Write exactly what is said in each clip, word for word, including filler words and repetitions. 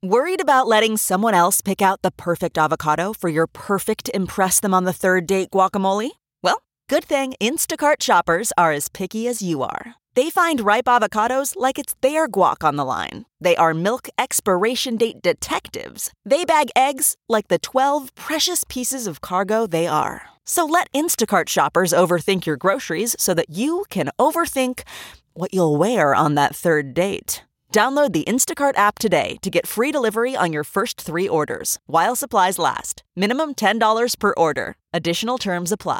Worried about letting someone else pick out the perfect avocado for your perfect impress them on the third date guacamole? Well, good thing Instacart shoppers are as picky as you are. They find ripe avocados like it's their guac on the line. They are milk expiration date detectives. They bag eggs like the twelve precious pieces of cargo they are. So let Instacart shoppers overthink your groceries so that you can overthink what you'll wear on that third date. Download the Instacart app today to get free delivery on your first three orders, while supplies last. Minimum ten dollars per order. Additional terms apply.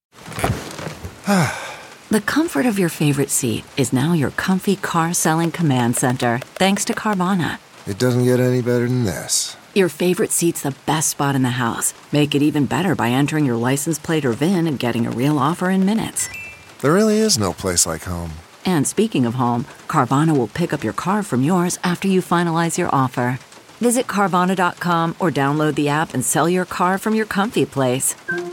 The comfort of your favorite seat is now your comfy car-selling command center, thanks to Carvana. It doesn't get any better than this. Your favorite seat's the best spot in the house. Make it even better by entering your license plate or V I N and getting a real offer in minutes. There really is no place like home. And speaking of home, Carvana will pick up your car from yours after you finalize your offer. Visit Carvana dot com or download the app and sell your car from your comfy place.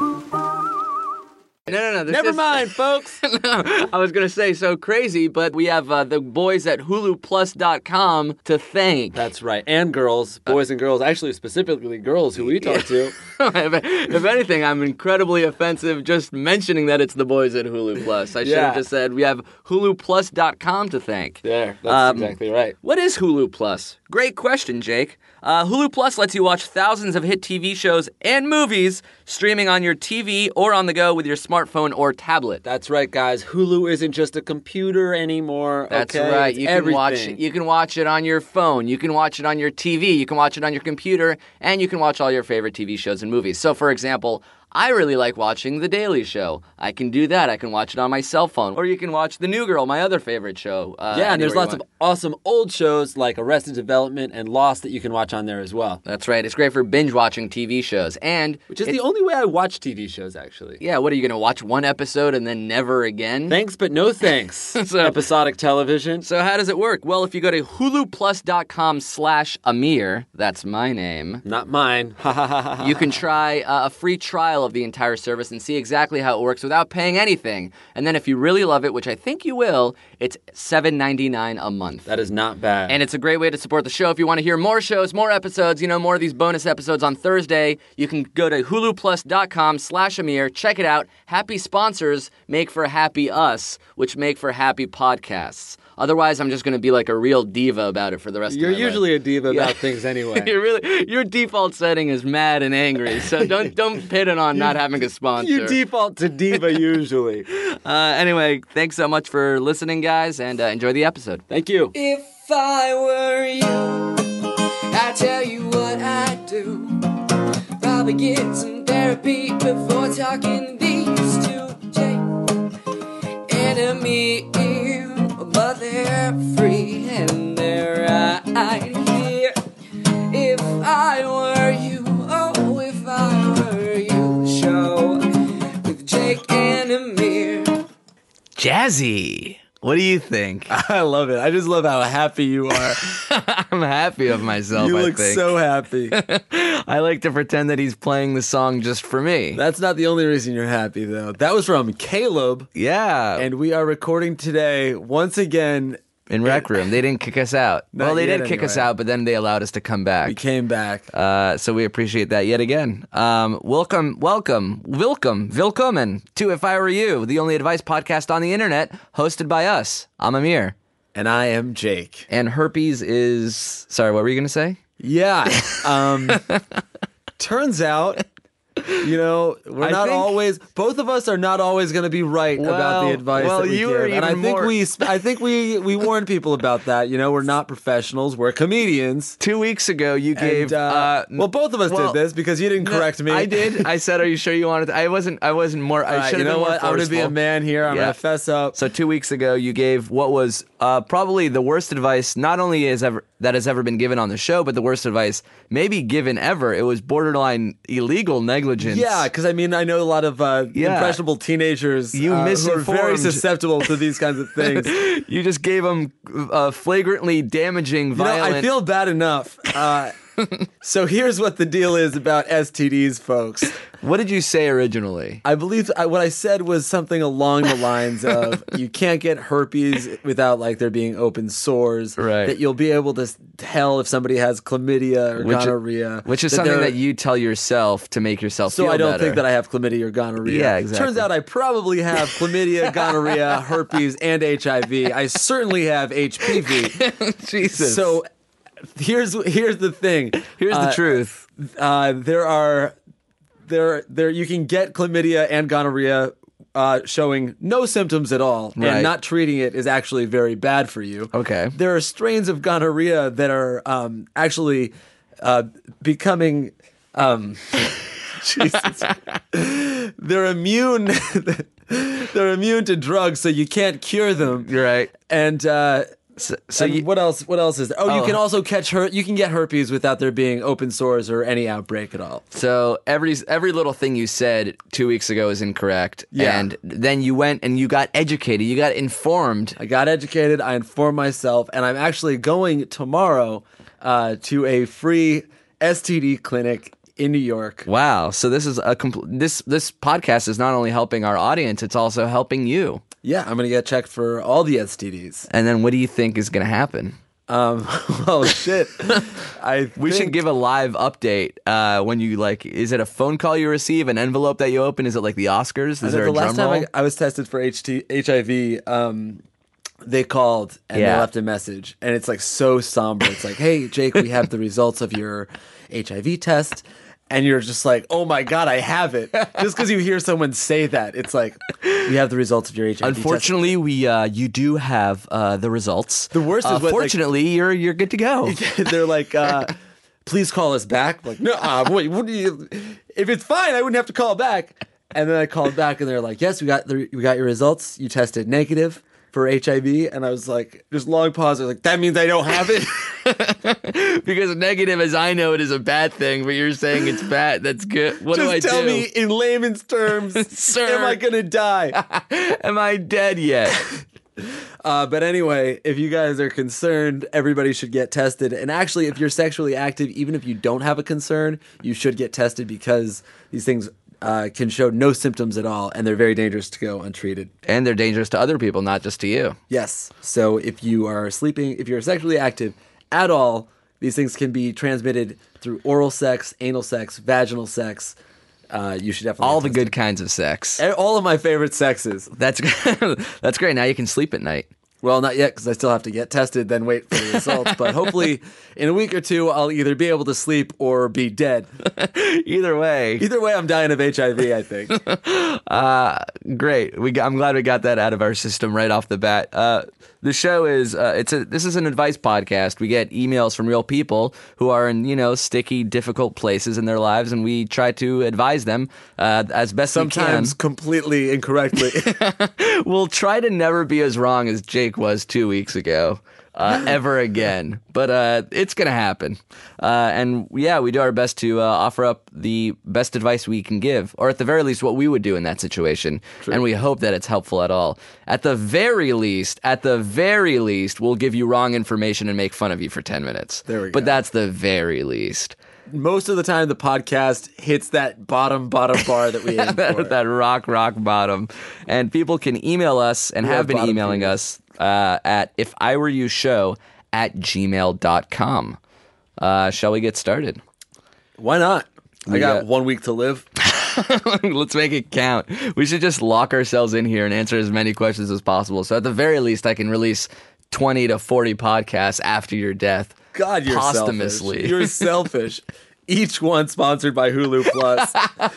No, no, no. This Never is... mind, folks. No, I was going to say so crazy, but we have uh, the boys at Hulu Plus dot com to thank. That's right. And girls, boys and girls, actually specifically girls who we talk to. if, if anything, I'm incredibly offensive just mentioning that it's the boys at Hulu Plus. I should Yeah. have just said we have Hulu Plus dot com to thank. There, that's Um, exactly right. What is Hulu Plus? Great question, Jake. Uh, Hulu Plus lets you watch thousands of hit T V shows and movies streaming on your T V or on the go with your smartphone or tablet. That's right, guys. Hulu isn't just a computer anymore. That's okay? right. It's You can everything. watch it. You can watch it on your phone. You can watch it on your T V. You can watch it on your computer, and you can watch all your favorite T V shows and movies. So, for example, I really like watching The Daily Show. I can do that. I can watch it on my cell phone. Or you can watch The New Girl, my other favorite show. Uh, Yeah, and there's anywhere lots you of awesome old shows like Arrested Development and Lost that you can watch on there as well. That's right. It's great for binge-watching T V shows. And Which is it- the only way I watch T V shows, actually. Yeah, what are you going to watch one episode and then never again? Thanks, but no thanks. So- Episodic television. So how does it work? Well, if you go to Hulu Plus dot com slash Amir, that's my name, Not mine. Ha ha ha ha. you can try uh, a free trial of the entire service and see exactly how it works without paying anything. And then if you really love it, which I think you will, it's seven ninety-nine a month. That is not bad. And it's a great way to support the show. If you want to hear more shows, more episodes, you know, more of these bonus episodes on Thursday, you can go to Hulu Plus dot com slash Amir. Check it out. Happy sponsors make for happy us, which make for happy podcasts. Otherwise, I'm just going to be like a real diva about it for the rest You're of my life. usually a diva Yeah. about things anyway. You're really, your default setting is mad and angry, so don't don't pit it on not having a sponsor. You default to diva usually. uh, anyway, thanks so much for listening, guys, and uh, enjoy the episode. Thank you. If I were you, I'd tell you what I'd do. Probably get some therapy before talking these two. Jay and me, but they're free and they're right here. If I were you, oh, if I were you, show with Jake and Amir. Jazzy, what do you think? I love it. I just love how happy you are. I'm happy of myself, You I look think. so happy. I like to pretend that he's playing the song just for me. That's not the only reason you're happy, though. That was from Caleb, Yeah. and we are recording today once again. in Rec Room. They didn't kick us out. Not well, they yet, did kick us anyway. out, but then they allowed us to come back. We came back. Uh, so we appreciate that yet again. Um, welcome, welcome, welcome, willkommen to If I Were You, the only advice podcast on the internet, hosted by us. I'm Amir. And I am Jake. And herpes is... Sorry, what were you going to say? Yeah. Um, turns out, you know, we're I not think- always. Both of us are not always going to be right about the Well- advice well, that we you give. were and I even think more- we, I think we, we warned people about that. You know, we're not professionals. We're comedians. Two weeks ago, you gave... And, uh, uh, well, both of us well, did this because you didn't correct me. I did. I said, "Are you sure you wanted?" To? I wasn't. I wasn't more. I All right, should you have know been more what? I'm going to be a forceful. man here. I'm Yeah. going to fess up. So two weeks ago, you gave what was uh, probably the worst advice not only has ever that has ever been given on the show, but the worst advice maybe given ever. It was borderline illegal negligence. Yeah, because I mean, I know a lot of uh, Yeah. impressionable teenagers You uh, who are very misinformed. susceptible to these kinds of things. You just gave them uh, flagrantly damaging, You know, violent. I feel bad enough. Uh, So here's what the deal is about S T Ds, folks. What did you say originally? I believe I, what I said was something along the lines of you can't get herpes without like there being open sores. Right. That you'll be able to tell if somebody has chlamydia or Which- gonorrhea. Which is that something they're- that you tell yourself to make yourself So feel I don't better. think that I have chlamydia or gonorrhea. Yeah, exactly. Turns out I probably have chlamydia, gonorrhea, herpes, and H I V. I certainly have H P V. Jesus. So here's here's the thing. here's the Uh, truth. Uh, there are there there you can get chlamydia and gonorrhea uh, showing no symptoms at all, Right. and not treating it is actually very bad for you. Okay. There are strains of gonorrhea that are um, actually uh, becoming. Um, Jesus. They're immune. They're immune to drugs, so you can't cure them. You're right. And uh, So, so and you, what else? What else is there? Oh, you Oh. can also catch her. You can get herpes without there being open sores or any outbreak at all. So every every little thing you said two weeks ago is incorrect. Yeah. And then you went and you got educated. You got informed. I got educated. I informed myself, and I'm actually going tomorrow uh, to a free S T D clinic in New York. Wow. So this is a compl- this this podcast is not only helping our audience, it's also helping you. Yeah, I'm gonna get checked for all the S T Ds. And then what do you think is going to happen? Um, oh shit! I We should think- give a live update uh, when you like. Is it a phone call you receive? An envelope that you open? Is it like the Oscars? Is I know there the a drum last time roll? I, I was tested for H T, H I V, um, they called and Yeah. they left a message, and it's like so somber. It's like, "Hey, Jake, we have the results of your H I V test," and you're just like, "Oh my god, I have it!" Just because you hear someone say that, it's like, "We have the results of your H I V test." Unfortunately, we uh, you do have uh, the results. The worst is uh, what, like- fortunately, you're you're good to go. They're like, uh, "Please call us back." Like, no, uh, wait, what do you? If it's fine, I wouldn't have to call back. And then I called back, and they're like, "Yes, we got the, we got your results. You tested negative for H I V." And I was like, just long pause. I was like, "That means I don't have it." Because negative, as I know it, is a bad thing, but you're saying it's bad. That's good. What do I just tell do? me in layman's terms, Sir. am I gonna die? Am I dead yet? Uh, but anyway, if you guys are concerned, everybody should get tested. And actually, if you're sexually active, even if you don't have a concern, you should get tested because these things uh, can show no symptoms at all, and they're very dangerous to go untreated. And they're dangerous to other people, not just to you. Yes. So if you are sleeping, if you're sexually active at all, these things can be transmitted through oral sex, anal sex, vaginal sex. Uh, you should definitely All get the good kinds of sex. tested. All of my favorite sexes. That's that's great. Now you can sleep at night. Well, not yet because I still have to get tested, then wait for the results. But hopefully, in a week or two, I'll either be able to sleep or be dead. Either way, Either way, I'm dying of H I V, I think. great. We got, I'm glad we got that out of our system right off the bat. Uh, the show is uh, it's a this is an advice podcast. We get emails from real people who are in you know sticky, difficult places in their lives, and we try to advise them uh, as best Sometimes we completely incorrectly. can. We'll try to never be as wrong as Jake was two weeks ago. Uh, ever again, but uh, it's gonna happen, uh, and yeah, we do our best to uh, offer up the best advice we can give, or at the very least, what we would do in that situation, and we hope that it's helpful at all. At the very least, at the very least, we'll give you wrong information and make fun of you for ten minutes. There we But go. that's the very least. Most of the time, the podcast hits that bottom, bottom bar that we aim for. that, that rock, rock bottom. And people can email us and We have have been bottom emailing feeders. us uh, at if I were you show at gmail dot com. Uh, shall we get started? Why not? I We got got- one week to live. Let's make it count. We should just lock ourselves in here and answer as many questions as possible. So at the very least, I can release twenty to forty podcasts after your death. God, you're posthumously. selfish. You're selfish. Each one sponsored by Hulu Plus.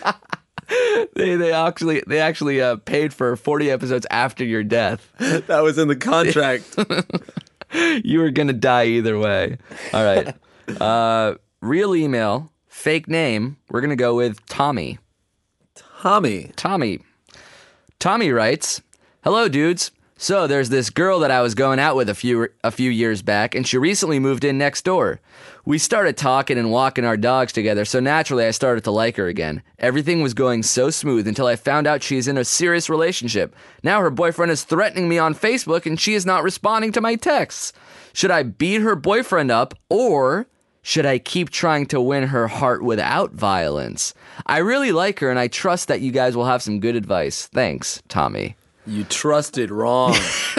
They they actually they actually uh, paid for forty episodes after your death. That was in the contract. You were gonna die either way. All right. Uh, real email, fake name. We're gonna go with Tommy. Tommy. Tommy. Tommy writes, "Hello, dudes. So there's this girl that I was going out with a few a few years back, and she recently moved in next door. We started talking and walking our dogs together, so naturally I started to like her again. Everything was going so smooth until I found out she's in a serious relationship. Now her boyfriend is threatening me on Facebook, and she is not responding to my texts. Should I beat her boyfriend up, or Should I keep trying to win her heart without violence? I really like her, and I trust that you guys will have some good advice. Thanks, Tommy. You trusted wrong.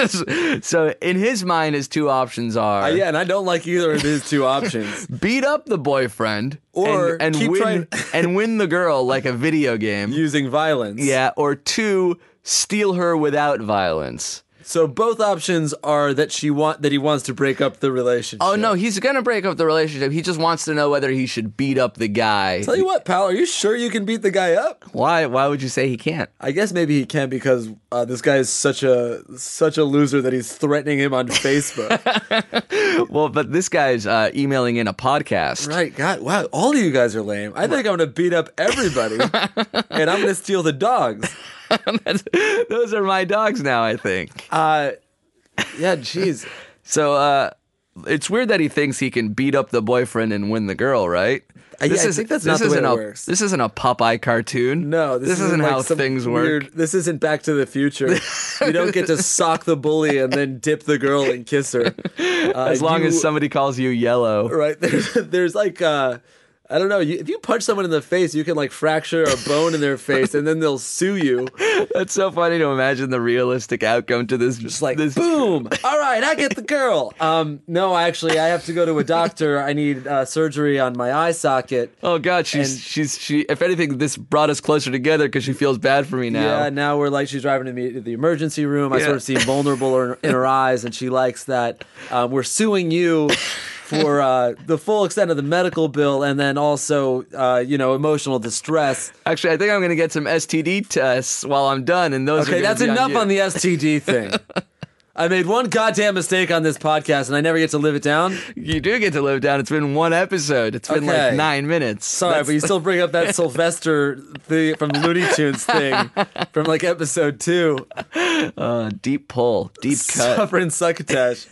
So in his mind, his two options are... Uh, yeah, and I don't like either of his two options. Beat up the boyfriend Or and, and keep win trying- and win the girl like a video game. Using violence. Yeah, or two, steal her without violence. So both options are that she want that he wants to break up the relationship. Oh no, he's gonna break up the relationship. He just wants to know whether he should beat up the guy. Tell you what, pal, are you sure you can beat the guy up? Why? Why would you say he can't? I guess maybe he can because uh, this guy is such a such a loser that he's threatening him on Facebook. Well, but this guy's uh, emailing in a podcast. Right, God, wow, all of you guys are lame. I think I'm gonna beat up everybody, and I'm gonna steal the dogs. Those are my dogs now, I think. Uh, yeah, jeez. So uh, it's weird that he thinks he can beat up the boyfriend and win the girl, right? Uh, yeah, I think that's not the way isn't it a, works. This isn't a Popeye cartoon. No, this, this isn't, isn't like how some things weird, work. This isn't Back to the Future. You don't get to sock the bully and then dip the girl and kiss her. Uh, As long you- as somebody calls you yellow. Right, there's, there's like, uh, I don't know, you, if you punch someone in the face, you can like fracture a bone in their face and then they'll sue you. That's so funny to imagine the realistic outcome to this. Just like, this. boom, all right, I get the girl. Um, no, actually, I have to go to a doctor. I need uh, surgery on my eye socket. Oh God, she's And- she's she. If anything, this brought us closer together because she feels bad for me now. Yeah, now we're like, she's driving me to the emergency room. I Yeah. sort of see vulnerable in, in her eyes, and she likes that. Um, we're suing you for uh, the full extent of the medical bill, and then also, uh, you know, emotional distress. Actually, I think I'm gonna get some S T D tests while I'm done, and those. are Okay, gonna that's be enough you. on the S T D thing. I made one goddamn mistake on this podcast, and I never get to live it down. You do get to live down. It's been one episode. It's been Okay. like nine minutes. Sorry, That's- but you still bring up that Sylvester thing from Looney Tunes thing from like episode two. uh, deep pull, deep cut. Suffering succotash.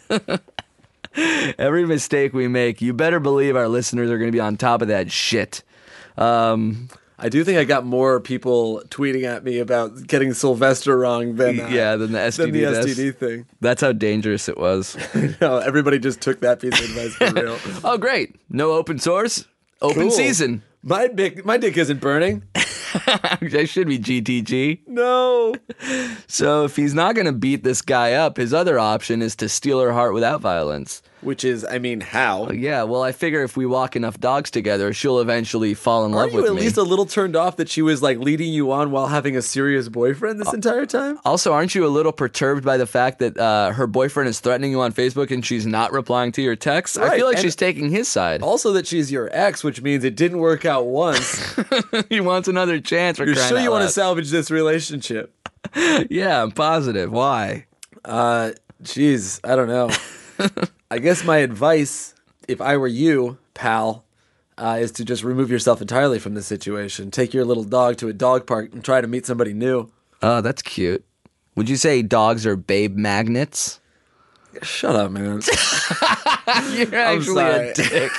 Every mistake we make, you better believe our listeners are going to be on top of that shit. Um, I do think I got more people tweeting at me about getting Sylvester wrong than uh, yeah, than the S T D than the test. S T D thing. That's how dangerous it was. No, everybody just took that piece of advice for real. Oh, great. No open source. Open Cool. season. My dick, my dick isn't burning. I should be G T G. No. So if he's not going to beat this guy up, his other option is to steal her heart without violence. Which is, I mean, how? Yeah, well, I figure if we walk enough dogs together, she'll eventually fall in love Aren't you with at me. least a little turned off that she was like leading you on while having a serious boyfriend this entire time? Also, aren't you a little perturbed by the fact that uh, her boyfriend is threatening you on Facebook and she's not replying to your texts? I Right, feel like and- she's taking his side. Also, that she's your ex, which means it didn't work out once. He wants another chance. For You're crying sure out you want to loud. salvage this relationship? Yeah, I'm positive. Why? Uh, jeez, I don't know. I guess my advice, if I were you, pal, uh, is to just remove yourself entirely from this situation. Take your little dog to a dog park and try to meet somebody new. Oh, that's cute. Would you say dogs are babe magnets? Shut up, man. You're actually sorry. a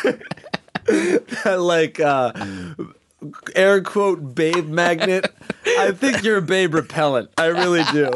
dick. Like, uh, air quote, babe magnet. I think you're a babe repellent. I really do.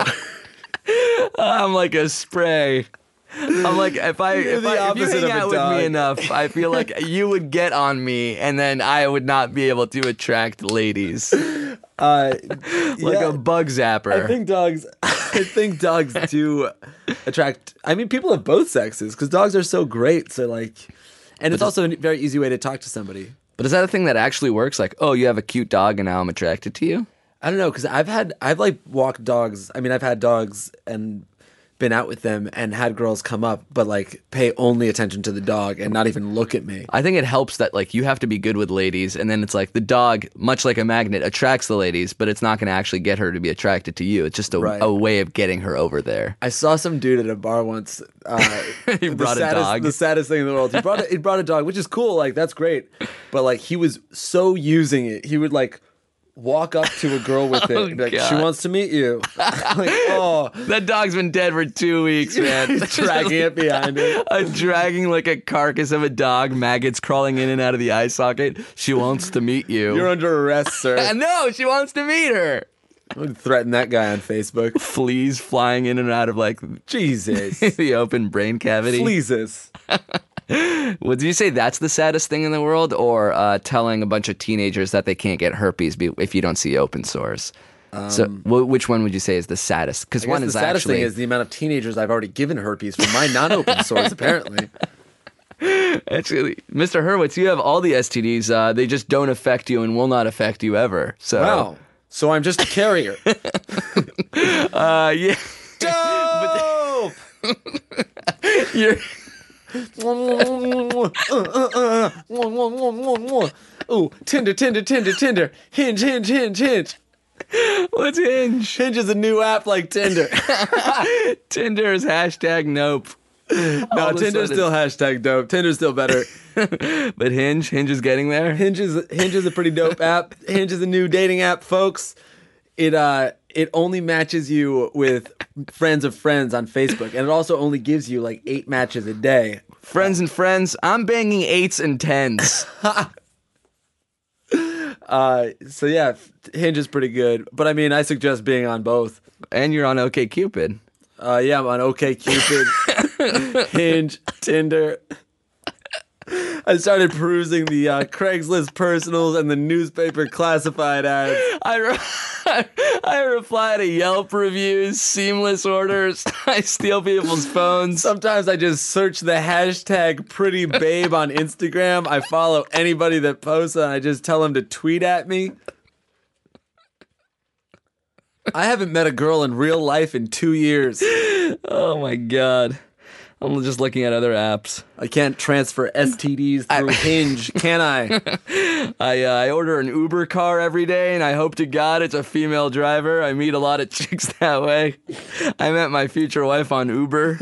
I'm like a spray. I'm like if I You're if, the I, if you opposite hang of a out with dog. me enough, I feel like you would get on me, and then I would not be able to attract ladies Uh, like yeah. a bug zapper. I think dogs. I think dogs do attract. I mean, people of both sexes because dogs are so great. So like, and it's also a very easy way to talk to somebody. But is that a thing that actually works? Like, oh, you have a cute dog, and now I'm attracted to you. I don't know because I've had I've like walked dogs. I mean, I've had dogs and been out with them and had girls come up, but like pay only attention to the dog and not even look at me. I think it helps that like you have to be good with ladies, and then it's like the dog, much like a magnet, attracts the ladies, but it's not going to actually get her to be attracted to you. It's just a, Right. a way of getting her over there. I saw some dude at a bar once. Uh, He the brought a saddest, dog. The saddest thing in the world. He brought a, he brought a dog, which is cool. Like that's great, but like he was so using it. He would like walk up to a girl with it. Oh, and be like, God. she wants to meet you. Like, oh, That dog's been dead for two weeks, man. he's dragging it behind him. I'm dragging like a carcass of a dog, maggots crawling in and out of the eye socket. She wants to meet you. You're under arrest, sir. Uh, no, she wants to meet her. I would threaten that guy on Facebook. Fleas flying in and out of like Jesus. the open brain cavity. Fleezus. Would you say that's the saddest thing in the world, or uh, telling a bunch of teenagers that they can't get herpes be- if you don't see open sores? Um, so, w- which one would you say is the saddest? Because one the is saddest actually thing is the amount of teenagers I've already given herpes from my non-open sores. Apparently, actually, Mister Hurwitz, you have all the S T Ds. Uh, they just don't affect you and will not affect you ever. So, wow. So I'm just a carrier. uh, yeah. Dope. You're. Ooh, Tinder, Tinder, Tinder, Tinder. Hinge, Hinge, Hinge, Hinge. What's Hinge? Hinge is a new app like Tinder. Tinder is hashtag nope. No, Tinder's still hashtag dope. Tinder's still better. But Hinge, Hinge is getting there. Hinge is Hinge is a pretty dope app. Hinge is a new dating app, folks. It uh it only matches you with friends of friends on Facebook, and it also only gives you like eight matches a day. Friends and friends, I'm banging eights and tens. uh, so yeah, Hinge is pretty good, but I mean, I suggest being on both. And you're on OkCupid. Uh, yeah, I'm on OkCupid, Hinge, Tinder. I started perusing the uh, Craigslist personals and the newspaper classified ads. I, re- I reply to Yelp reviews, seamless orders. I steal people's phones. Sometimes I just search the hashtag pretty babe on Instagram. I follow anybody that posts and I just tell them to tweet at me. I haven't met a girl in real life in two years. Oh my God. I'm just looking at other apps. I can't transfer S T Ds through I, Hinge, can I? I uh, I order an Uber car every day, and I hope to God it's a female driver. I meet a lot of chicks that way. I met my future wife on Uber.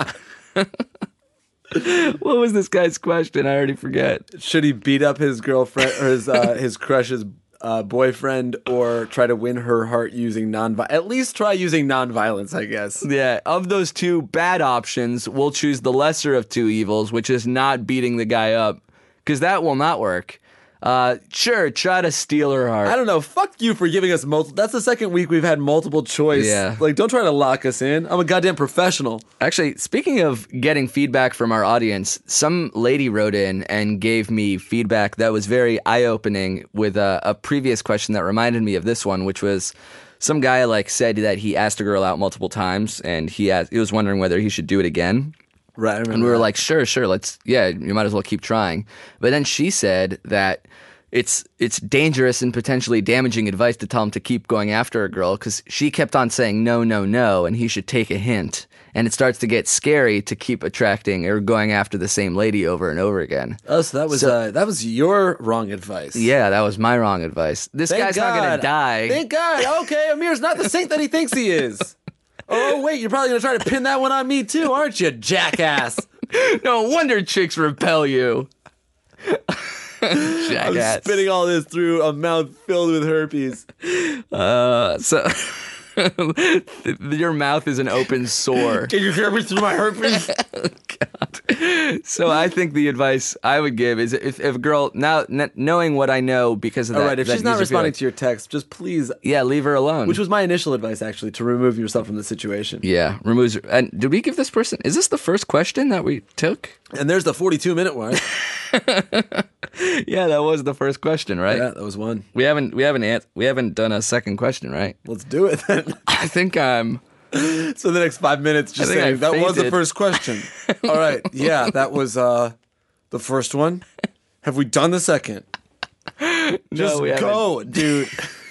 What was this guy's question? I already forget. Should he beat up his girlfriend or his uh, his crush's uh, boyfriend, or try to win her heart using non? At least try using nonviolence, I guess. Yeah, of those two bad options, we'll choose the lesser of two evils, which is not beating the guy up, because that will not work. Uh, sure, try to steal her heart. I don't know. Fuck you for giving us multiple. That's the second week we've had multiple choice. Yeah. Like, don't try to lock us in. I'm a goddamn professional. Actually, speaking of getting feedback from our audience, some lady wrote in and gave me feedback that was very eye-opening with a, a previous question that reminded me of this one, which was some guy like said that he asked a girl out multiple times and he asked, he was wondering whether he should do it again. Right, and we were that. like, sure, sure, let's, yeah, you might as well keep trying. But then she said that it's it's dangerous and potentially damaging advice to tell him to keep going after a girl, because she kept on saying no, no, no, and he should take a hint. And it starts to get scary to keep attracting or going after the same lady over and over again. Oh, so that was So- uh, that was your wrong advice. Yeah, that was my wrong advice. This Thank guy's God. not going to die. Thank God. Okay, Amir's not the saint that he thinks he is. Oh, wait, you're probably going to try to pin that one on me too, aren't you, jackass? No wonder chicks repel you. I'm Jackass. spitting all this through a mouth filled with herpes. Uh, so your mouth is an open sore. Can you hear me through my herpes? God. So I think the advice I would give is if, if a girl, now n- knowing what I know because of that. All right, if that she's not user responding feeling, to your text, just please, yeah, leave her alone. which was my initial advice actually, to remove yourself from the situation. yeah, removes. And did we give this person? Is this the first question that we took? And there's the forty-two minute one. Yeah, that was the first question, right? Yeah, that was one. We haven't we haven't an- we haven't done a second question, right? Let's do it then. I think I'm. So the next five minutes just I think I saying, that was the fainted." first question. All right, yeah, that was uh, the first one. Have we done the second? Just we haven't. go, dude.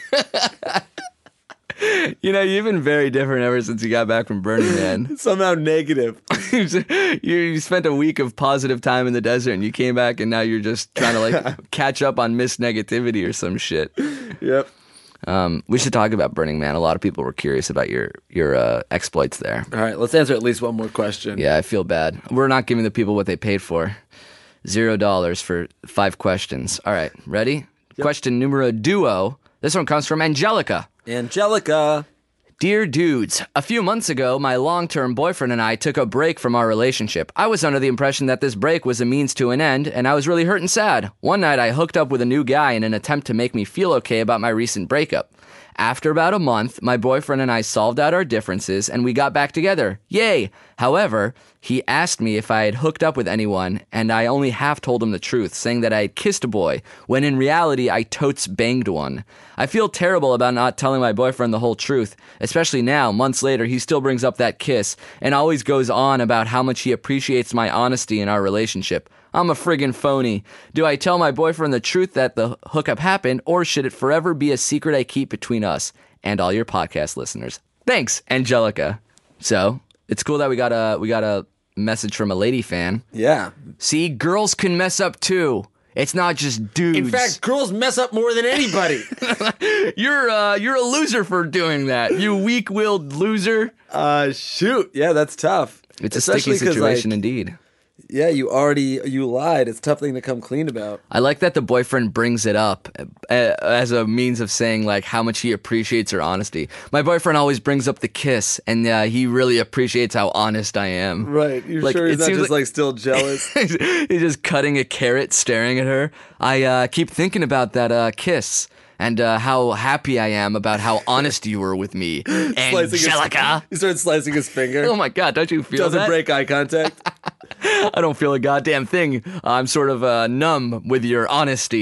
You know, you've been very different ever since you got back from Burning Man. Somehow negative. you, you spent a week of positive time in the desert, and you came back, and now you're just trying to like catch up on missed negativity or some shit. Yep. Um, we should talk about Burning Man. A lot of people were curious about your your uh, exploits there. All right, let's answer at least one more question. Yeah, I feel bad. We're not giving the people what they paid for. Zero dollars for five questions. All right, ready? Yep. Question numero duo. This one comes from Angelica. Angelica. Dear dudes, a few months ago, my long-term boyfriend and I took a break from our relationship. I was under the impression that this break was a means to an end, and I was really hurt and sad. One night, I hooked up with a new guy in an attempt to make me feel okay about my recent breakup. After about a month, my boyfriend and I solved out our differences and we got back together. Yay! However, he asked me if I had hooked up with anyone, and I only half told him the truth, saying that I had kissed a boy, when in reality I totes banged one. I feel terrible about not telling my boyfriend the whole truth, especially now, months later, he still brings up that kiss and always goes on about how much he appreciates my honesty in our relationship. I'm a friggin' phony. Do I tell my boyfriend the truth that the hookup happened, or should it forever be a secret I keep between us and all your podcast listeners? Thanks, Angelica. So, it's cool that we got a we got a message from a lady fan. Yeah. See, girls can mess up too. It's not just dudes. In fact, girls mess up more than anybody. you're uh, you're a loser for doing that. You weak-willed loser. Uh, shoot. Yeah, that's tough. It's Especially a sticky situation like, indeed. Yeah, you already, you lied. It's a tough thing to come clean about. I like that the boyfriend brings it up uh, as a means of saying like how much he appreciates her honesty. My boyfriend always brings up the kiss, and uh, he really appreciates how honest I am. Right. You're like, sure he's not just like, like still jealous? He's just cutting a carrot, staring at her. I uh, keep thinking about that uh, kiss. And uh, how happy I am about how honest you were with me, Angelica. His, he starts slicing his finger. Oh my God, don't you feel Doesn't that? break eye contact. I don't feel a goddamn thing. I'm sort of uh, numb with your honesty.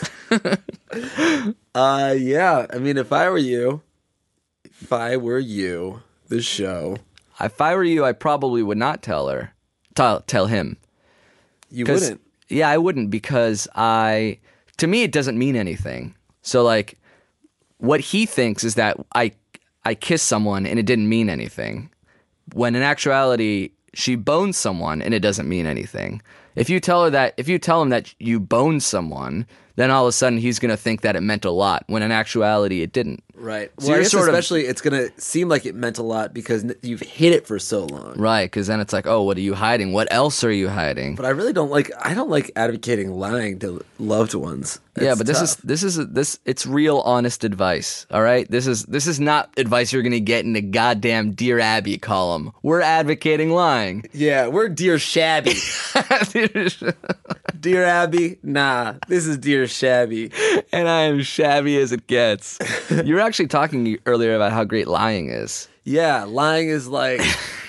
uh, yeah. I mean, if I were you, if I were you, the show. If I were you, I probably would not tell her. Tell, tell him. You wouldn't? Yeah, I wouldn't because I, to me, it doesn't mean anything. So, like, what he thinks is that I I kissed someone and it didn't mean anything. When in actuality, she boned someone and it doesn't mean anything. If you tell her that, if you tell him that you boned someone, then all of a sudden he's going to think that it meant a lot, when in actuality it didn't. Right. So Well, I you're guess sort of- especially it's going to seem like it meant a lot because n- you've hid it for so long. Right, because then it's like, oh, what are you hiding? What else are you hiding? But I really don't like, I don't like advocating lying to loved ones. Yeah, It's but this tough. is this is this it's real honest advice, all right? This is this is not advice you're going to get in a goddamn Dear Abby column. We're advocating lying. Yeah, we're Dear Shabby. Dear Abby, nah, this is Dear Shabby. And I am shabby as it gets. You were actually talking earlier about how great lying is. Yeah, lying is like,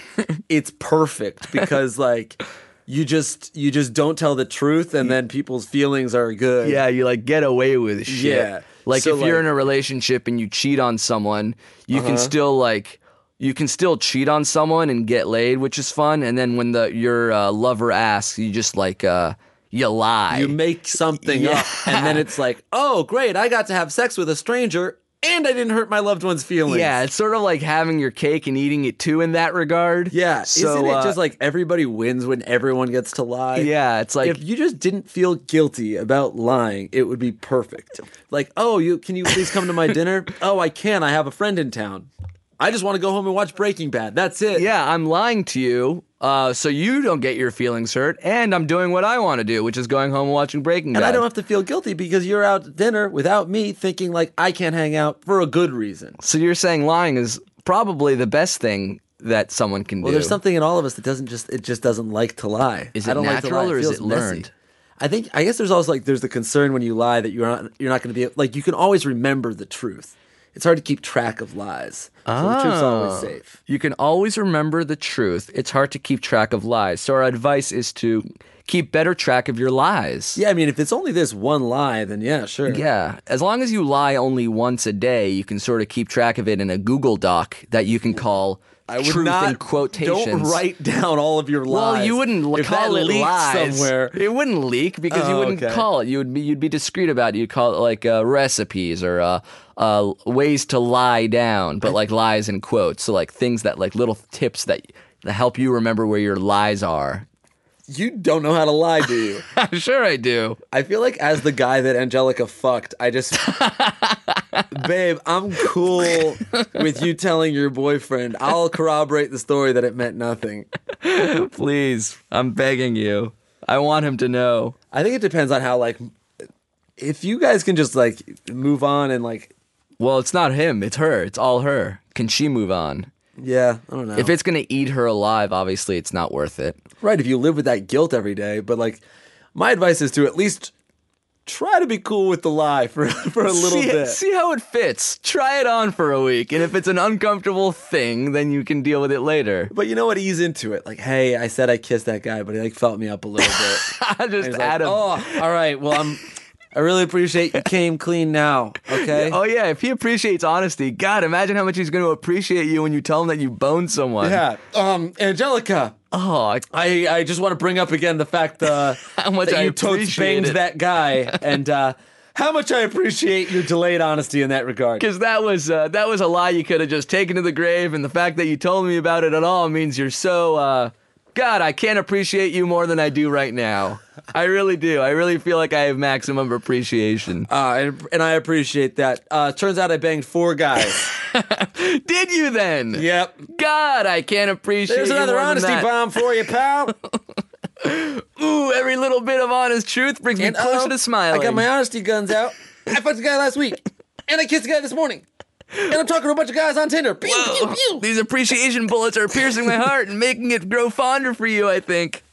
it's perfect because like, you just you just don't tell the truth and then people's feelings are good. Yeah, you like get away with shit. Yeah. Like So, if you're like- in a relationship and you cheat on someone, you Uh-huh. can still like you can still cheat on someone and get laid, which is fun. And then when the your uh, lover asks, you just like uh, you lie. You make something Yeah. up and then it's like, oh great, I got to have sex with a stranger and I didn't hurt my loved one's feelings. Yeah, it's sort of like having your cake and eating it too in that regard. Yeah, So, isn't it uh, just like everybody wins when everyone gets to lie? Yeah, it's like if you just didn't feel guilty about lying, it would be perfect. Like, oh, you can you please come to my dinner? Oh, I can. I have a friend in town. I just want to go home and watch Breaking Bad. That's it. yeah, I'm lying to you, uh, so you don't get your feelings hurt, and I'm doing what I want to do, which is going home and watching Breaking And Bad. I don't have to feel guilty because you're out to dinner without me thinking like I can't hang out for a good reason. So you're saying lying is probably the best thing that someone can Well, do. there's something in all of us that doesn't just it just doesn't like to lie. Is I it don't like to natural lie. or is feels it messy. learned? I think I guess there's also like there's the concern when you lie that you're not you're not going to be like you can always remember the truth. It's hard to keep track of lies. So the truth's always Oh. safe. You can always remember the truth. It's hard to keep track of lies. So our advice is to keep better track of your lies. Yeah, I mean if it's only this one lie, then yeah, sure. Yeah. As long as you lie only once a day, you can sort of keep track of it in a Google Doc that you can call I would truth not in quotations. Don't write down all of your lies. Well, you wouldn't l- if call that it leaked lies somewhere. It wouldn't leak because you Oh, wouldn't okay. call it. You would be you'd be discreet about it. You'd call it like uh, recipes or uh, uh, ways to lie down, but like lies in quotes. So like things that like little tips that that help you remember where your lies are. You don't know how to lie, do you? Sure, I do. I feel like as the guy that Angelica fucked, I just, babe, I'm cool with you telling your boyfriend. I'll corroborate the story that it meant nothing. Please, I'm begging you. I want him to know. I think it depends on how, like, if you guys can just like move on and like, Well, it's not him. It's her. It's all her. Can she move on? yeah, I don't know. If it's gonna eat her alive, obviously it's not worth it. right, if you live with that guilt every day, but like, my advice is to at least try to be cool with the lie for for a little see, bit. See how it fits. Try it on for a week, and if it's an uncomfortable thing, then you can deal with it later. But you know what? Ease into it. Like, hey, I said I kissed that guy, but he like felt me up a little bit. Just He's add like, a. oh, all right. Well, I'm. I really appreciate you came clean now. Okay. Oh yeah, if he appreciates honesty, God, imagine how much he's going to appreciate you when you tell him that you boned someone. Yeah. Um, Angelica. Oh, I, I, I just want to bring up again the fact uh, How much that I you totes appreciate banged it. that guy, and uh, how much I appreciate your delayed honesty in that regard. because that was uh, that was a lie you could have just taken to the grave, and the fact that you told me about it at all means you're so. Uh, God, I can't appreciate you more than I do right now. I really do. I really feel like I have maximum appreciation. Uh, and, and I appreciate that. Uh, turns out I banged four guys. Did you then? Yep. God, I can't appreciate There's you another more than honesty that. bomb for you, pal. Ooh, every little bit of honest truth brings me And, closer uh, to smiling. I got my honesty guns out. I fucked a guy last week, and I kissed a guy this morning. And I'm talking to a bunch of guys on Tinder. Pew, pew, Whoa. pew. These appreciation bullets are piercing my heart and making it grow fonder for you, I think.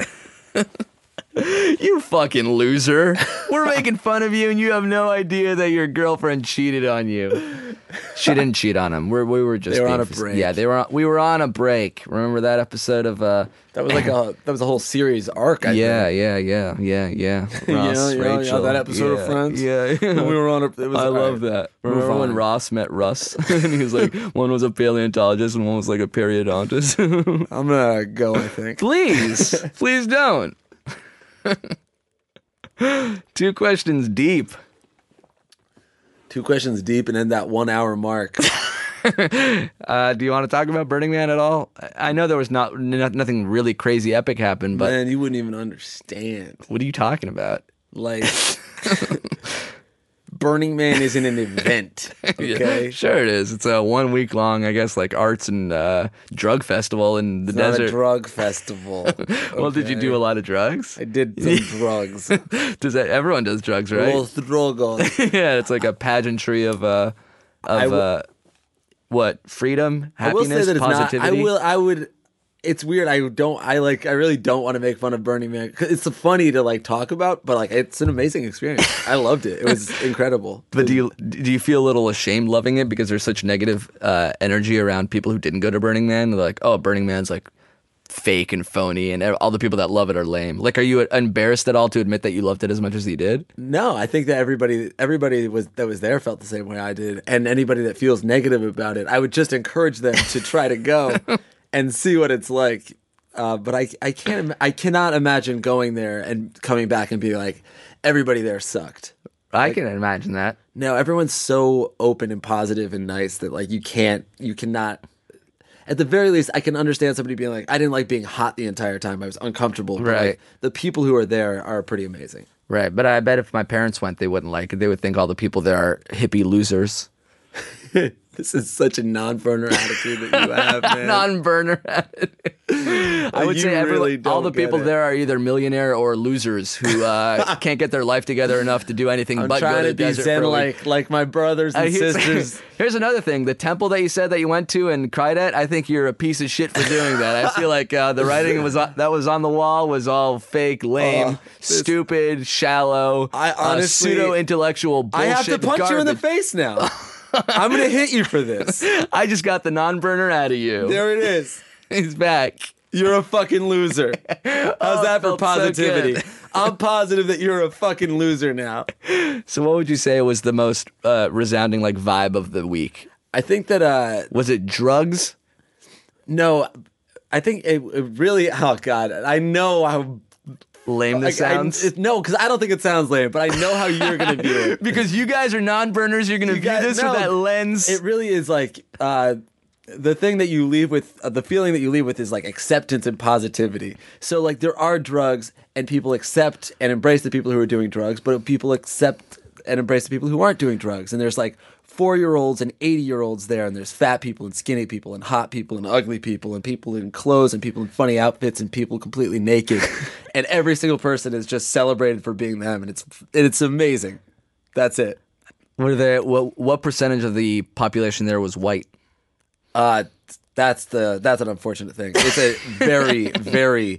You fucking loser. We're making fun of you and you have no idea that your girlfriend cheated on you. She didn't cheat on him. We're, we were just They were being on a fac- break. Yeah, they were on, we were on a break. Remember that episode of uh That was like a that was a whole series arc. I yeah, think. yeah, yeah, yeah, yeah. Ross, Yeah, yeah, yeah, Rachel. that episode of yeah, Friends? Yeah, yeah. we were on a. It was, I all love right. that. Move Remember when on. Ross met Russ? And he was like, one was a paleontologist and one was like a periodontist. I'm gonna go. I think. Please, please don't. Two questions deep. Two questions deep and then that one hour mark. Uh, do you want to talk about Burning Man at all? I I know there was not n- nothing really crazy epic happened, but Man, you wouldn't even understand. what are you talking about? Like, Burning Man isn't an event. Okay. Sure it is. It's a one week long, I guess, like arts and uh, drug festival in the It's not desert. a drug festival. Well, did you okay? do a lot of drugs? I did some drugs. Does that everyone does drugs, right? Los drogos. Yeah, it's like a pageantry of uh of I w- uh what freedom, I will happiness, say that it's positivity. not. I will. I would. It's weird. I don't. I like. I really don't want to make fun of Burning Man. 'Cause it's funny to like talk about, but like it's an amazing experience. I loved it. It was incredible. But do you do you feel a little ashamed loving it because there's such negative uh, energy around people who didn't go to Burning Man? They're like, oh, Burning Man's like fake and phony, and all the people that love it are lame. Like, are you embarrassed at all to admit that you loved it as much as you did? No, I think that everybody, everybody was that was there felt the same way I did, and anybody that feels negative about it, I would just encourage them to try to go and see what it's like. Uh, but I, I can't, im- I cannot imagine going there and coming back and being like, everybody there sucked. I can imagine that. No, everyone's so open and positive and nice that like you can't, you cannot. At the very least, I can understand somebody being like, I didn't like being hot the entire time. I was uncomfortable. But Right. like, the people who are there are pretty amazing. Right, but I bet if my parents went, they wouldn't like it. They would think all the people there are hippie losers. This is such a non-burner attitude that you have, man. Non-burner attitude. I would You say everyone, really all don't the people get it. there are either millionaire or losers who uh, can't get their life together enough to do anything I'm but go trying to to the be desert zen for a week. like like my brothers Uh, and here's, sisters. here's another thing. The temple that you said that you went to and cried at, I think you're a piece of shit for doing that. I feel like uh, the writing was on, that was on the wall was all fake, lame, Oh, this- stupid, shallow, I honestly- uh, pseudo-intellectual bullshit. I have to punch you in the garbage. face now. I'm gonna hit you for this. I just got the non-burner out of you. There it is. He's back. You're a fucking loser. How's that for felt so positivity? good. I'm positive that you're a fucking loser now. So what would you say was the most uh, resounding like vibe of the week? I think that uh Was it drugs? no, I think it, it really. Oh God, I know how. Lame this like, I- sounds. it- no, because I don't think it sounds lame, but I know how you're gonna view it. because you guys are non-burners, you're gonna You view guys- this no, with that lens. It really is like uh, the thing that you leave with, uh, the feeling that you leave with is like acceptance and positivity. So like there are drugs and people accept and embrace the people who are doing drugs, but people accept and embrace the people who aren't doing drugs. And there's like four-year-olds and eighty-year-olds there, and there's fat people and skinny people and hot people and ugly people and people in clothes and people in funny outfits and people completely naked. And every single person is just celebrated for being them, and it's and it's amazing. That's it. Were there what, what percentage of the population there was white? Uh, that's the that's an unfortunate thing. It's a very very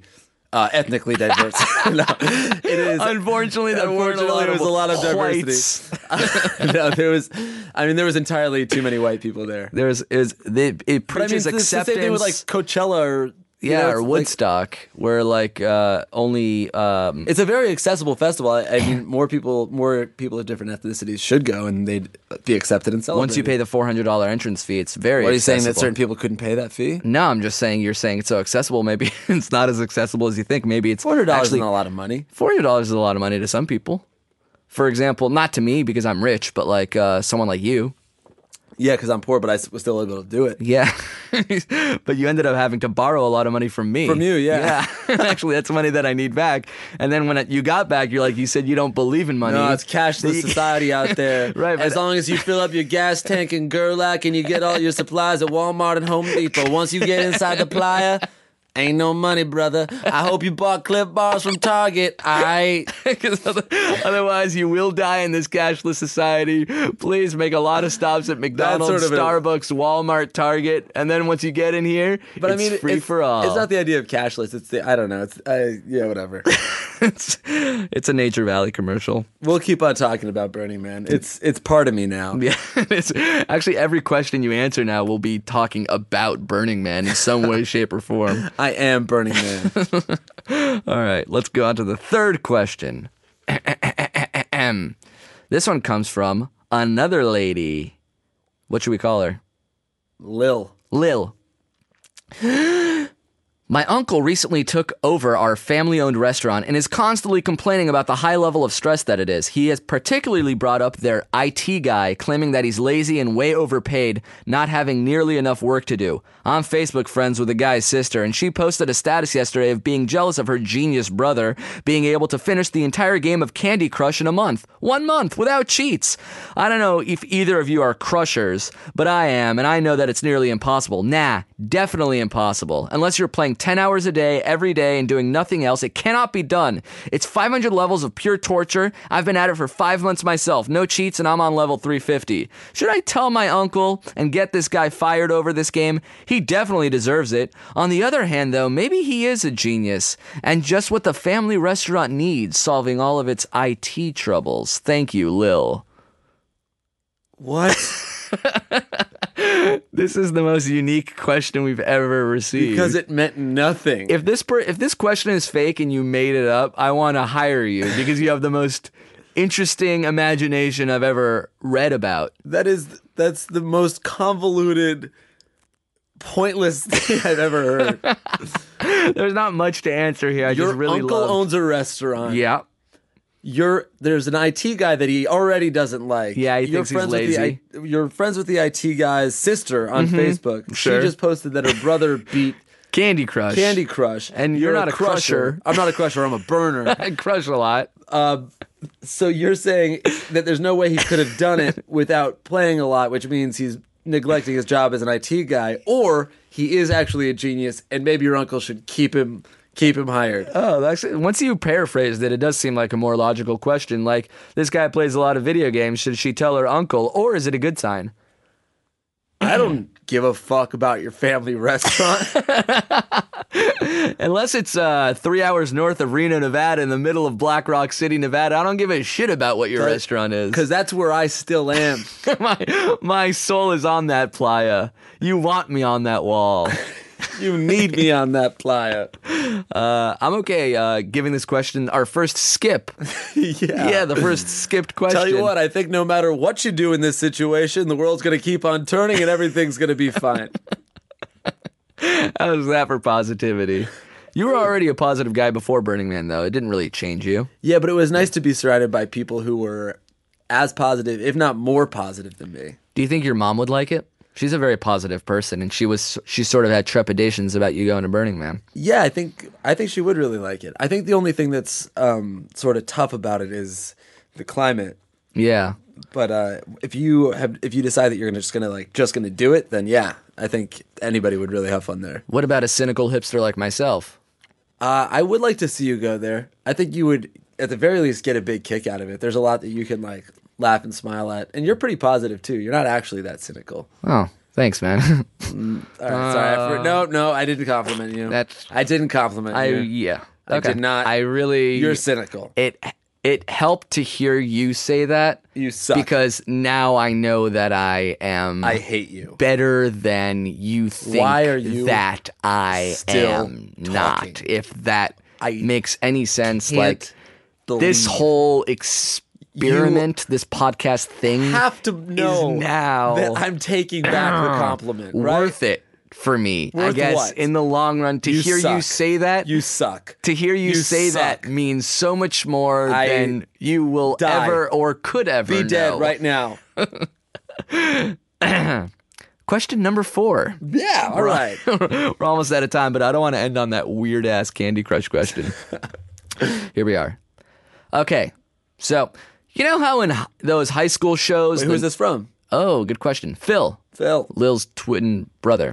Uh, ethnically diverse. No, it is. Unfortunately, there weren't a Unfortunately, lot there of was a lot of whites. diversity. No, there was. I mean, there was entirely too many white people there. There was is it, it But I mean, preaches it's the acceptance. same thing with like Coachella or you yeah, know, or it's like- Woodstock, where like uh, only um, It's a very accessible festival. I, I mean, more people, more people of different ethnicities should go, and they'd be accepted and celebrated. once you pay the four hundred dollar entrance fee, it's very. what are you saying that accessible. certain people couldn't pay that fee? No, I'm just saying you're saying it's so accessible. Maybe it's not as accessible as you think. Maybe it's Four hundred dollars actually isn't a lot of money. four hundred dollars is a lot of money to some people. For example, not to me because I'm rich, but like uh, someone like you. Yeah, because I'm poor, but I s- was still able to do it. Yeah, but you ended up having to borrow a lot of money from me. From you, yeah. Yeah, actually, that's money that I need back. And then when it, you got back, you're like, you said you don't believe in money. No, it's cashless You- society out there. Right, As but- long as you fill up your gas tank in Gerlach and you get all your supplies at Walmart and Home Depot. Once you get inside the playa, ain't no money, brother. I hope you bought Cliff Bars from Target. I Because otherwise, you will die in this cashless society. Please make a lot of stops at McDonald's, sort of a- Starbucks, Walmart, Target, and then once you get in here, But it's I mean, free it's, for all. It's not the idea of cashless. It's the I don't know. It's uh, yeah, whatever. it's, it's a Nature Valley commercial. We'll keep on talking about Burning Man. It's it's part of me now. Yeah, it's, actually, every question you answer now will be talking about Burning Man in some way, shape, or form. I am Burning Man. All right, let's go on to the third question. This one comes from another lady. What should we call her? Lil. Lil. My uncle recently took over our family-owned restaurant and is constantly complaining about the high level of stress that it is. He has particularly brought up their I T guy, claiming that he's lazy and way overpaid, not having nearly enough work to do. I'm Facebook friends with the guy's sister, and she posted a status yesterday of being jealous of her genius brother being able to finish the entire game of Candy Crush in a month. One month, without cheats. I don't know if either of you are crushers, but I am, and I know that it's nearly impossible. Nah, definitely impossible. Unless you're playing ten hours a day, every day, and doing nothing else, it cannot be done. It's five hundred levels of pure torture. I've been at it for five months myself. No cheats, and I'm on level three fifty. Should I tell my uncle and get this guy fired over this game? He definitely deserves it. On the other hand, though, maybe he is a genius, and just what the family restaurant needs, solving all of its I T troubles. Thank you, Lil. What? This is the most unique question we've ever received. Because it meant nothing. If this per- if this question is fake and you made it up, I want to hire you because you have the most interesting imagination I've ever read about. That is that's the most convoluted, pointless thing I've ever heard. There's not much to answer here. I Your just really uncle love. owns a restaurant. Yeah. You're there's an I T guy that he already doesn't like. Yeah, he you're thinks he's friends with the lazy. I- you're friends with the I T guy's sister on Facebook. Sure. She just posted that her brother beat Candy Crush. Candy Crush, And you're not a crusher. I'm not a crusher. I'm a burner. I crush a lot. So you're saying that there's no way he could have done it without playing a lot, which means he's neglecting his job as an I T guy, or he is actually a genius, and maybe your uncle should keep him keep him hired. Oh, actually, once you paraphrased it, it does seem like a more logical question. Like, this guy plays a lot of video games. Should she tell her uncle, or is it a good sign? I don't give a fuck about your family restaurant. Unless it's uh, three hours north of Reno, Nevada, in the middle of Black Rock City, Nevada, I don't give a shit about what your But- restaurant is. Because that's where I still am. my, my soul is on that playa. You want me on that wall. You need me on that playa. Uh, I'm okay uh, giving this question our first skip. Yeah. Yeah, the first skipped question. Tell you what, I think no matter what you do in this situation, the world's going to keep on turning and everything's going to be fine. How's that for positivity? You were already a positive guy before Burning Man, though. It didn't really change you. Yeah, but it was nice to be surrounded by people who were as positive, if not more positive than me. Do you think your mom would like it? She's a very positive person, and she was she sort of had trepidations about you going to Burning Man. Yeah, I think I think she would really like it. I think the only thing that's um, sort of tough about it is the climate. Yeah. But uh, if you have if you decide that you're gonna just gonna like just gonna do it, then yeah, I think anybody would really have fun there. What about a cynical hipster like myself? Uh, I would like to see you go there. I think you would, at the very least, get a big kick out of it. There's a lot that you can like laugh and smile at, and you're pretty positive too. You're not actually that cynical. Oh, thanks, man. All right, sorry. I for, no, no, I didn't compliment you. That's- I didn't compliment I you. yeah. I Okay. did not. I really. You're cynical. It it helped to hear you say that. You suck. Because now I know that I am. I hate you. better than you think. Why are you that I still am not? talking? If that I makes any sense, can't like this believe whole experiment, this podcast thing, have to know is now that I'm taking back the compliment. Right? worth it for me. I Worth guess what? in the long run, to You hear you suck. say that, You suck. to hear you, You say suck. that means so much more I than you will die. ever or could ever Be dead know. right now. Question number four. Yeah. All right. We're almost out of time, but I don't want to end on that weird ass Candy Crush question. Here we are. Okay, so you know how in h- those high school shows, Wait, who's the- this from? Oh, good question. Phil, Phil. Lil's twin brother.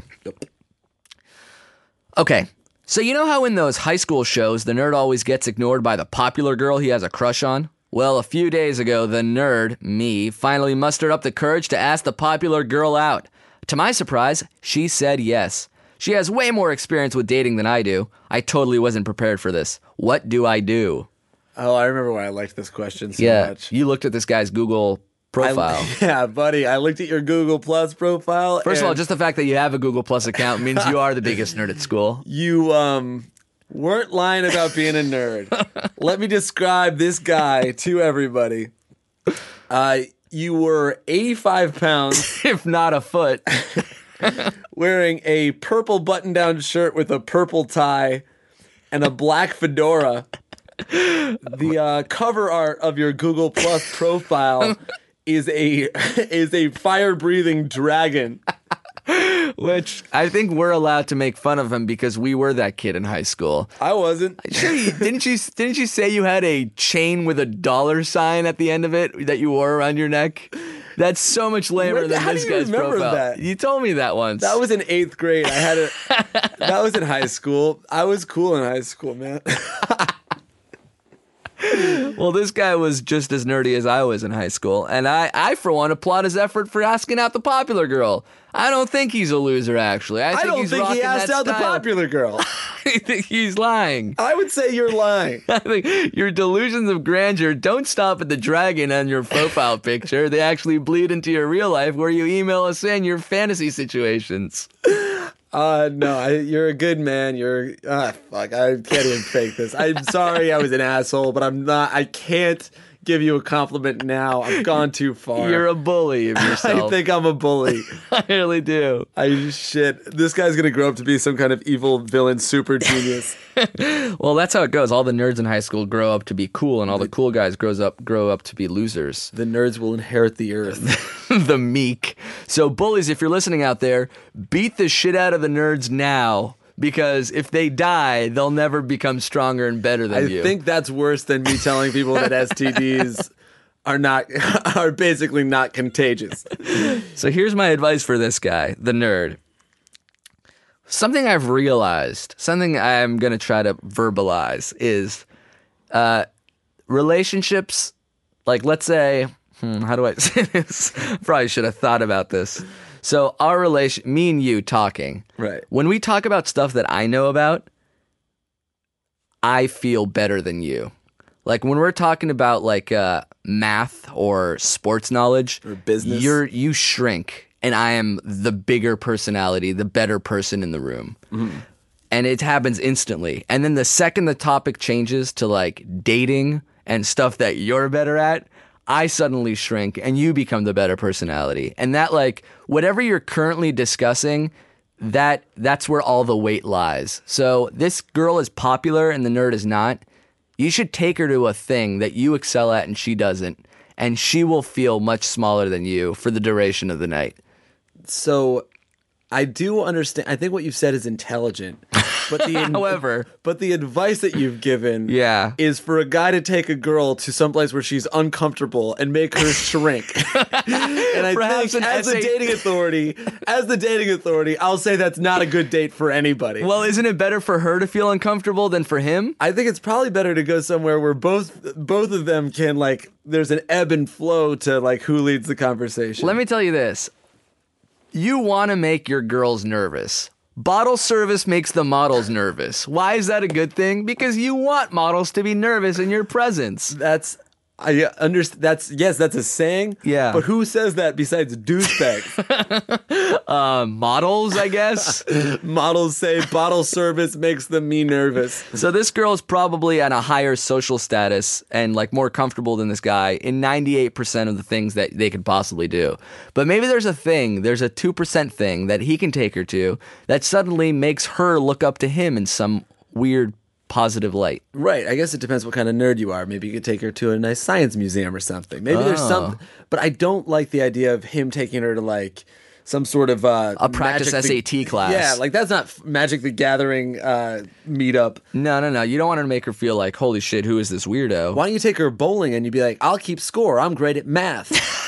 Okay, so you know how in those high school shows, the nerd always gets ignored by the popular girl he has a crush on? Well, a few days ago, the nerd, me, finally mustered up the courage to ask the popular girl out. To my surprise, she said yes. She has way more experience with dating than I do. I totally wasn't prepared for this. What do I do? Oh, I remember why I liked this question so yeah, much. you looked at this guy's Google profile. I, yeah, buddy. I looked at your Google Plus profile. First of all, and just the fact that you have a Google Plus account means you are the biggest nerd at school. you um weren't lying about being a nerd. Let me describe this guy to everybody. Uh, you were eighty-five pounds, If not a foot. wearing a purple button-down shirt with a purple tie and a black fedora. The uh, cover art of your Google Plus profile is a is a fire-breathing dragon. Which I think we're allowed to make fun of him because we were that kid in high school. I wasn't. Sure, you, didn't you? Didn't you say you had a chain with a dollar sign at the end of it that you wore around your neck? That's so much lamer When- than how do this you guy's remember profile. that? You told me that once. That was in eighth grade. I had a. That was in high school. I was cool in high school, man. Well, this guy was just as nerdy as I was in high school, and I, I for one, applaud his effort for asking out the popular girl. I don't think he's a loser, actually. I, I think don't he's think he rocking asked that out the style. popular girl. I think he's lying. I would say you're lying. I think your delusions of grandeur don't stop at the dragon on your profile picture. They actually bleed into your real life where you email us in your fantasy situations. Uh, no, I, you're a good man. You're, ah, fuck, I can't even fake this. I'm sorry I was an asshole, but I'm not, I can't give you a compliment now. I've gone too far. You're a bully of I yourself. think I'm a bully. I really do. I shit. This guy's gonna grow up to be some kind of evil villain super genius. Well, that's how it goes. All the nerds in high school grow up to be cool, and all the cool guys grows up grow up to be losers. The nerds will inherit the earth. The meek. So, bullies, if you're listening out there, beat the shit out of the nerds now, because if they die, they'll never become stronger and better than I you. think that's worse than me telling people that S T Ds are not are basically not contagious. So here's my advice for this guy, the nerd. Something I've realized, something I'm going to try to verbalize is uh, relationships, like let's say, hmm, how do I say this? Probably should have thought about this. So our relation, me and you talking, Right. when we talk about stuff that I know about, I feel better than you. Like when we're talking about like uh, math or sports knowledge Or business. you're you shrink, and I am the bigger personality, the better person in the room. Mm-hmm. And it happens instantly. And then the second the topic changes to like dating and stuff that you're better at, I suddenly shrink and you become the better personality. And that like whatever you're currently discussing, that that's where all the weight lies. So this girl is popular and the nerd is not. You should take her to a thing that you excel at and she doesn't, and she will feel much smaller than you for the duration of the night. So I do understand. I think what you've said is intelligent, but the However, but the advice that you've given, Yeah. is for a guy to take a girl to someplace where she's uncomfortable and make her shrink. And I Perhaps think, an as the essay- dating authority, as the dating authority, I'll say that's not a good date for anybody. well, isn't it better for her to feel uncomfortable than for him? I think it's probably better to go somewhere where both both of them can like. There's an ebb and flow to like who leads the conversation. Let me tell you this. You want to make your girls nervous, Bottle service makes the models nervous. Why is that a good thing? Because you want models to be nervous in your presence. That's I understand. That's yes, that's a saying. Yeah. But who says that besides douchebags? Uh, models, I guess. Models say bottle service makes them me nervous. So this girl is probably at a higher social status and like more comfortable than this guy in ninety-eight percent of the things that they could possibly do. But maybe there's a thing, there's a two percent thing that he can take her to that suddenly makes her look up to him in some weird positive light. Right. I guess it depends what kind of nerd you are. Maybe you could take her to a nice science museum or something. Maybe there's Oh. some, but I don't like the idea of him taking her to like some sort of uh, A practice Magic S A T class. Yeah, like that's not f- Magic the Gathering uh, meetup. No, no, no. You don't want her to make her feel like, holy shit, who is this weirdo? Why don't you take her bowling and you'd be like, I'll keep score. I'm great at math.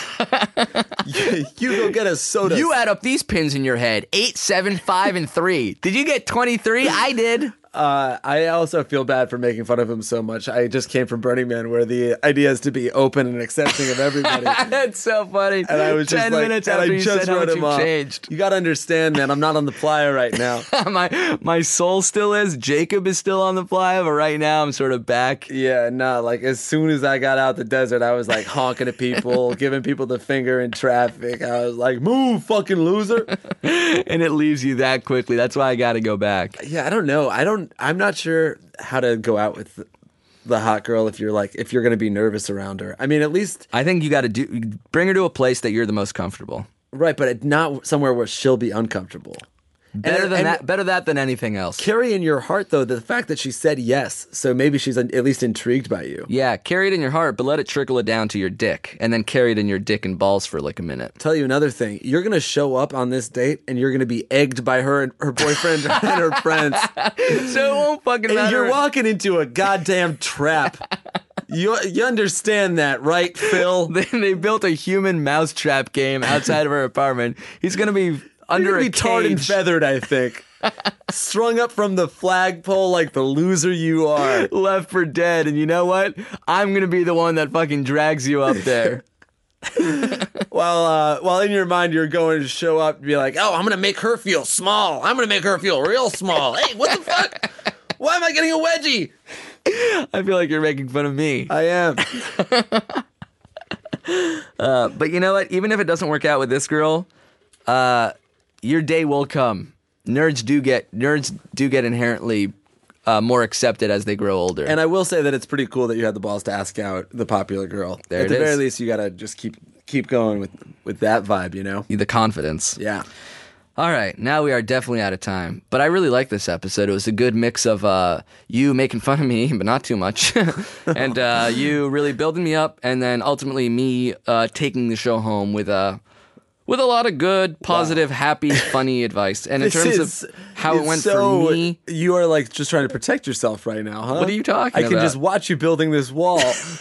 you, you go get a soda. You add up these pins in your head. Eight, seven, five, and three. Did you get twenty-three? I did. Uh, I also feel bad for making fun of him so much. I just came from Burning Man, where the idea is to be open and accepting of everybody. That's so funny. And I was just Ten like, minutes and after I you just said how wrote much him you've off. changed. You got to understand, man. I'm not on the playa right now. my my soul still is. Jacob is still on the playa, but right now I'm sort of back. Yeah, no. Like as soon as I got out the desert, I was like honking at people, giving people the finger in traffic. I was like, "Move, fucking loser!" And it leaves you that quickly. That's why I got to go back. Yeah, I don't know. I don't. I'm not sure how to go out with the hot girl if you're like if you're gonna be nervous around her. I mean, at least I think you got to do bring her to a place that you're the most comfortable. right, but not somewhere where she'll be uncomfortable. Better And- than and- that. Better that than anything else. Carry in your heart though the fact that she said yes, so maybe she's at least intrigued by you. Yeah, carry it in your heart, but let it trickle it down to your dick, and then carry it in your dick and balls for like a minute. Tell you another thing, you're gonna show up on this date and you're gonna be egged by her and her boyfriend and her friends. So it won't fucking And matter. you're walking into a goddamn trap. You you understand that, right, Phil? They, they built a human mousetrap game outside of her apartment. He's gonna be under You're a gonna be tarred and cage. feathered, I think. Strung up from the flagpole like the loser you are. Left for dead, and you know what? I'm gonna be the one that fucking drags you up there. While uh, while in your mind you're going to show up and be like, oh, I'm gonna make her feel small. I'm gonna make her feel real small. Hey, what the fuck? Why am I getting a wedgie? I feel like you're making fun of me. I am. Uh, but you know what? Even if it doesn't work out with this girl, uh, your day will come. Nerds do get nerds do get inherently uh, more accepted as they grow older. And I will say that it's pretty cool that you had the balls to ask out the popular girl. There At it the very is. least, you gotta just keep keep going with with that vibe, you know? the confidence. Yeah. All right, now we are definitely out of time. But I really like this episode. It was a good mix of uh, you making fun of me, but not too much, and uh, you really building me up, and then ultimately me uh, taking the show home with a with a lot of good, positive, happy, funny advice. And in This terms is- of how it it's went so, for me, You are like just trying to protect yourself right now, huh? What are you talking I can about? just watch you building this wall.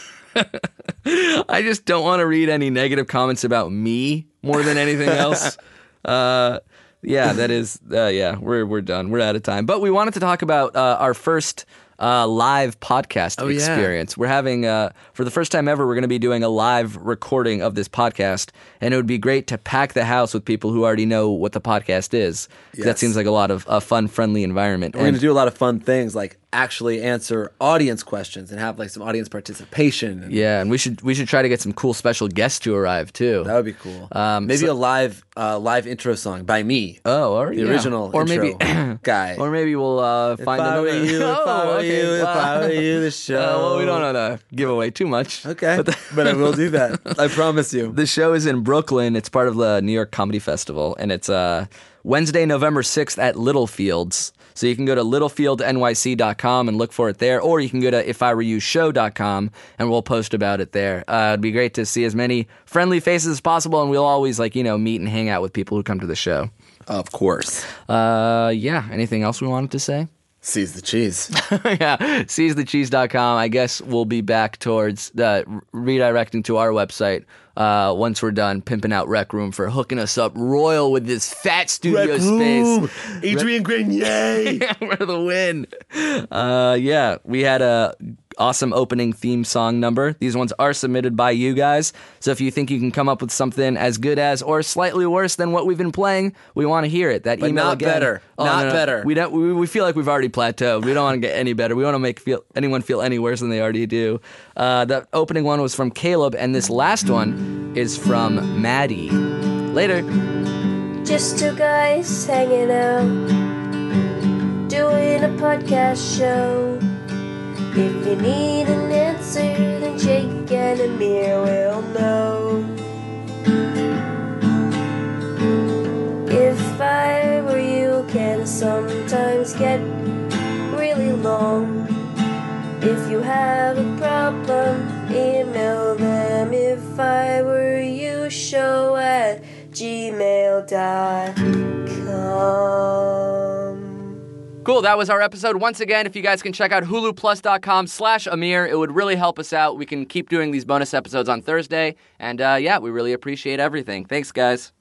I just don't want to read any negative comments about me more than anything else. uh, yeah, that is, uh, yeah, we're we're done. We're out of time. But we wanted to talk about uh, our first uh, live podcast Oh, yeah. experience. We're having, uh, for the first time ever, we're going to be doing a live recording of this podcast, and it would be great to pack the house with people who already know what the podcast is. 'Cause That Yes. seems like a lot of a fun, friendly environment. We're going And- to do a lot of fun things like actually answer audience questions and have like some audience participation. And yeah, and we should we should try to get some cool special guests to arrive too. That would be cool. Um, Maybe so- a live uh, live intro song by me. Oh, or, the yeah. original or intro maybe guy. Or maybe we'll uh, find if I were another. you, if I Oh, were okay. you, if Wow. I were you, the show. Uh, well, we don't want to give away too much. Okay, But but, the, I will do that. I promise you. the show is in Brooklyn. It's part of the New York Comedy Festival, and it's uh, Wednesday, November sixth at Littlefields. So you can go to littlefield N Y C dot com and look for it there, or you can go to if I were you show dot com and we'll post about it there. Uh, it'd be great to see as many friendly faces as possible, and we'll always like you know meet and hang out with people who come to the show. Of course. Uh, yeah. Anything else we wanted to say? Seize the cheese. Yeah, seize the cheese dot com. I guess we'll be back towards uh, redirecting to our website uh, once we're done pimping out Rec Room for hooking us up royal with this fat studio space. Adrian Grenier. For the win. Uh, yeah, we had a awesome opening theme song number. These ones are submitted by you guys. So if you think you can come up with something as good as or slightly worse than what we've been playing, we want to hear it. That But email not again. better. Oh, Not no, no. better. We don't. We, we feel like we've already plateaued. We don't want to get any better. We want to make feel anyone feel any worse than they already do. Uh, the opening one was from Caleb, and this last one is from Maddie. Later. Just two guys hanging out, doing a podcast show. If you need an answer, then Jake and Amir will know. If I were you, can sometimes get really long. If you have a problem, email them. If I were you, show at gmail dot com. Cool, that was our episode. Once again, if you guys can check out huluplus.com slash Amir, it would really help us out. We can keep doing these bonus episodes on Thursday. And uh, yeah, we really appreciate everything. Thanks, guys.